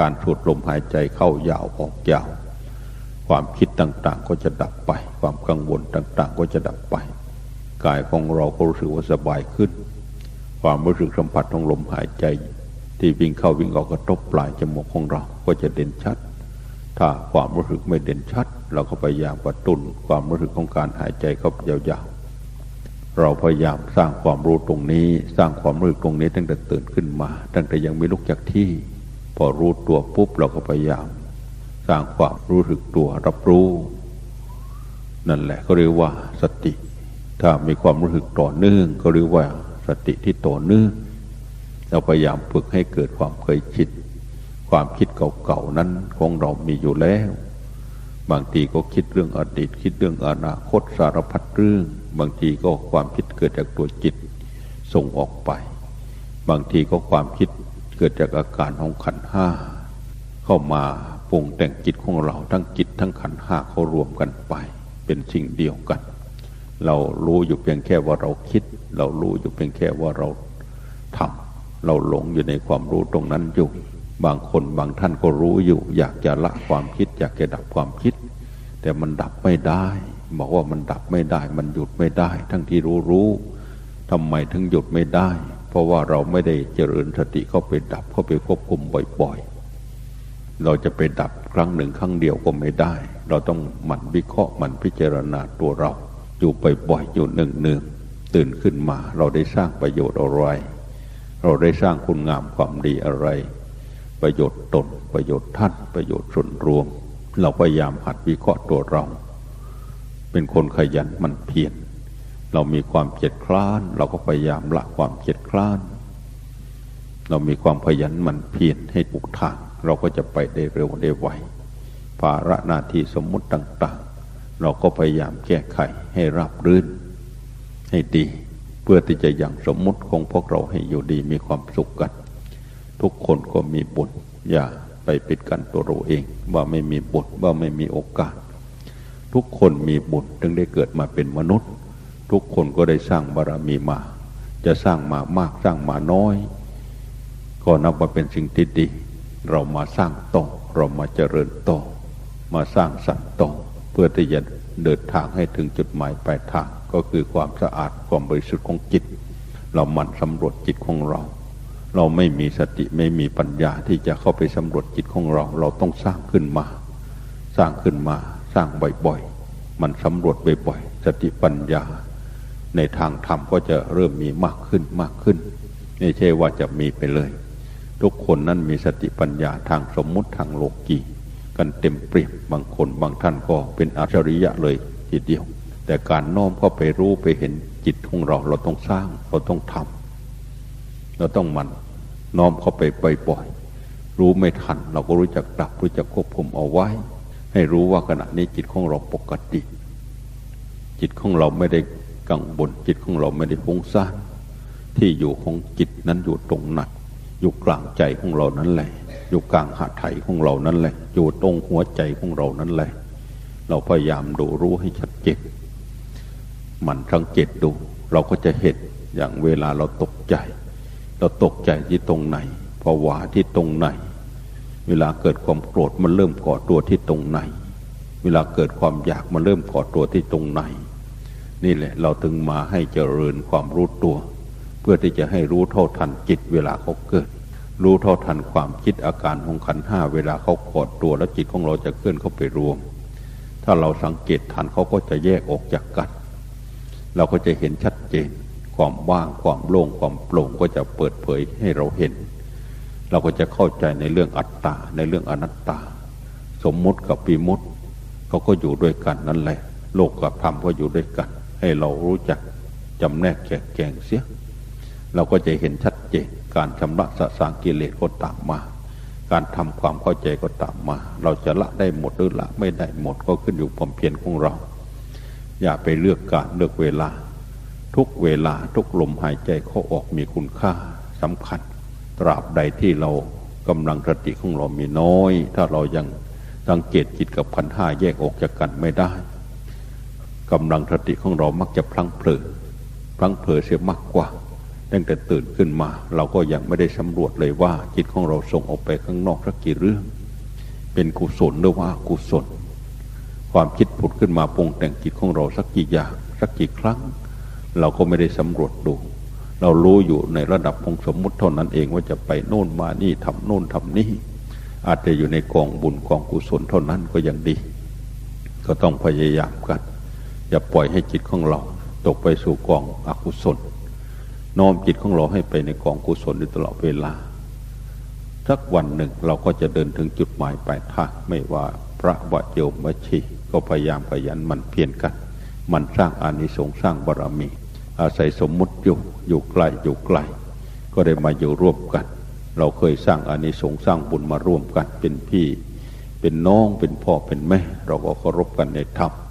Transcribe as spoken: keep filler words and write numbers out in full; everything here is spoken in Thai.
การสูดลมหายใจเข้ายาวออกยาวความคิดต่างๆก็จะดับไปความกังวลต่างๆก็จะดับไปกายของเราก็รู้สึกว่าสบายขึ้นความรู้สึกสัมผัสของลมหายใจที่วิ่งเข้าวิ่งออกกระทบปลายจมูกของเราก็จะเด่นชัดถ้าความรู้สึกไม่เด่นชัดเราก็พยายามกระตุ้นความรู้สึกของการหายใจเข้ายาวๆเราพยายามสร้างความรู้ตรงนี้สร้างความรู้สึกตรงนี้ตั้งแต่ตื่นขึ้นมาตั้งแต่ยังไม่ลุกจากที่พอรู้ตัวปุ๊บเราก็พยายามสร้างความรู้สึกตัวรับรู้นั่นแหละเขาเรียกว่าสติถ้ามีความรู้สึกต่อเนื่องก็เรียกว่าสติที่ต่อเนื่องเราพยายามฝึกให้เกิดความเคยชินความคิดเก่าๆนั้นของเรามีอยู่แล้วบางทีก็คิดเรื่องอดีตคิดเรื่องอนาคตสารพัดเรื่องบางทีก็ความคิดเกิดจากตัวจิตส่งออกไปบางทีก็ความคิดเกิดจากอาการของขันธ์ห้าเข้ามาปรุงแต่งจิตของเราทั้งจิตทั้งขันธ์ห้าเขารวมกันไปเป็นสิ่งเดียวกันเรารู้อยู่เพียงแค่ว่าเราคิดเรารู้อยู่เพียงแค่ว่าเราทำเราหลงอยู่ในความรู้ตรงนั้นอยู่บางคนบางท่านก็รู้อยู่อยากจะละความคิดอยากจะดับความคิดแต่มันดับไม่ได้บอกว่ามันดับไม่ได้มันหยุดไม่ได้ทั้งที่รู้รู้ทำไมถึงหยุดไม่ได้เพราะว่าเราไม่ได้เจริญสติเข้าไปดับเข้าไปควบคุมบ่อยๆเราจะไปดับครั้งหนึ่งครั้งเดียวก็ไม่ได้เราต้องหมั่นวิเคราะห์หมั่นพิจารณาตัวเราอยู่บ่อยๆอยู่เนืองๆตื่นขึ้นมาเราได้สร้างประโยชน์อะไรเราได้สร้างคุณงามความดีอะไรประโยชน์ตนประโยชน์ท่านประโยชน์ส่วนรวมเราพยายามหัดวิเคราะห์ตัวเราเป็นคนขยันหมั่นเพียรเรามีความเกียจคร้านเราก็พยายามละความเกียจคร้านเรามีความขยันหมั่นเพียรให้ถูกทางเราก็จะไปได้เร็วได้ไวภาระหน้าที่สมมุติต่างๆเราก็พยายามแก้ไขให้ราบรื่นให้ดีเพื่อที่จะยังสมมุติของพวกเราให้อยู่ดีมีความสุขกันทุกคนก็มีบุญอย่าไปปิดกั้นตัวเราเองว่าไม่มีบุญว่าไม่มีโอกาสทุกคนมีบุญจึงได้เกิดมาเป็นมนุษย์ทุกคนก็ได้สร้างบารมีมาจะสร้างมามากสร้างมาน้อยก็นับว่าเป็นสิ่งที่ดีเรามาสร้างต่อเรามาเจริญต่อมาสร้างสรรค์ต่อเพื่อที่จะเดินทางให้ถึงจุดหมายปลายทางก็คือความสะอาดความบริสุทธิ์ของจิตเราหมั่นสำรวจจิตของเราเราไม่มีสติไม่มีปัญญาที่จะเข้าไปสำรวจจิตของเราเราต้องสร้างขึ้นมาสร้างขึ้นมาสร้างบ่อยๆมันสำรวจบ่อยๆสติปัญญาในทางธรรมก็จะเริ่มมีมากขึ้นมากขึ้นไม่ใช่ว่าจะมีไปเลยทุกคนนั้นมีสติปัญญาทางสมมุติทางโลกีกันเต็มเปี่ยมบางคนบางท่านก็เป็นอัจฉริยะเลยทีเดียวแต่การน้อมเข้าไปรู้ไปเห็นจิตของเราเราต้องสร้างเราต้องทำเราต้องมันน้อมเข้าไปบ่อยๆรู้ไม่ทันเราก็รู้จักดับรู้จักควบคุมเอาไว้ให้รู้ว่าขณะนี้จิตของเราปกติจิตของเราไม่ได้กังวลจิตของเราไม่ได้ฟุ้งซ่านที่อยู่ของจิตนั้นอยู่ตรงไหนอยู่กลางใจของเรานั่นแหละอยู่กลางหไถของเรานั่นแหละอยู่ตรงหัวใจของเรานั่นแหละเราพยายามดูรู้ให้ชัดเจนมันสังเกตดูเราก็จะเห็นอย่างเวลาเราตกใจเราตกใจที่ตรงไหนภาวะที่ตรงไหนเวลาเกิดความโกรธมันเริ่มก่อตัวที่ตรงไหนเวลาเกิดความอยากมันเริ่มก่อตัวที่ตรงไหนนี่แหละเราถึงมาให้เจริญความรู้ตัวเพื่อที่จะให้รู้เท่าทันจิตเวลาเขาเกิดรู้เท่าทันความคิดอาการของขันธ์ห้าเวลาเขาก่อตัวแล้วจิตของเราจะเคลื่อนเข้าไปรวมถ้าเราสังเกตทันเขาก็จะแยกออกจากกันเราก็จะเห็นชัดเจนความว่างความโล่งความโปร่งก็จะเปิดเผยให้เราเห็นเราก็จะเข้าใจในเรื่องอัตตาในเรื่องอนัตตาสมมุติกับวิมุตติเขาก็อยู่ด้วยกันนั่นแหละโลกกับธรรมก็อยู่ด้วยกันให้เรารู้จักจำแนกแจกแจงเสียเราก็จะเห็นชัดเจนการชำระสะสางกิเลสก็ตามมาการทำความเข้าใจก็ตามมาเราจะละได้หมดหรือละไม่ได้หมดก็ขึ้นอยู่ความเพียรของเราอย่าไปเลือกการเลือกเวลาทุกเวลาทุกลมหายใจเข้าออกมีคุณค่าสำคัญตราบใดที่เรากำลังสติของเรามีน้อยถ้าเรายังสังเกตจิตกับขันธ์ห้าแยกออกจากกันไม่ได้กำลังสติของเรามักจะพลั้งเผลอพลั้งเผลอเสียมากกว่าตั้งแต่ตื่นขึ้นมาเราก็ยังไม่ได้สำรวจเลยว่าจิตของเราส่งออกไปข้างนอกสักกี่เรื่องเป็นกุศลหรือว่าอกุศลความคิดผุดขึ้นมาปรุงแต่งจิตของเราสักกี่อย่างสักกี่ครั้งเราก็ไม่ได้สำรวจดูเรารู้อยู่ในระดับของสมมุติเท่านั้นเองว่าจะไปโน่นมานี่ทำโน่นทำนี่อาจจะอยู่ในกองบุญกองกุศลเท่านั้นก็ยังดีก็ต้องพยายามกันอย่าปล่อยให้จิตของเราตกไปสู่กองอกุศลน้อมจิตของเราให้ไปในกองกุศลตลอดเวลาสักวันหนึ่งเราก็จะเดินถึงจุดหมายปลายทางไม่ว่าพระวะโยมวชีก็พยายามขยันหมั่นเพียรกันมันสร้างอานิสงส์สร้างบารมีอาศัยสมมุติอยู่อยู่ไกลอยู่ไกลก็ได้มาอยู่ร่วมกันเราเคยสร้างอานิสงส์สร้างบุญมาร่วมกันเป็นพี่เป็นน้องเป็นพ่อเป็นแม่เราก็เคารพกันในธรรม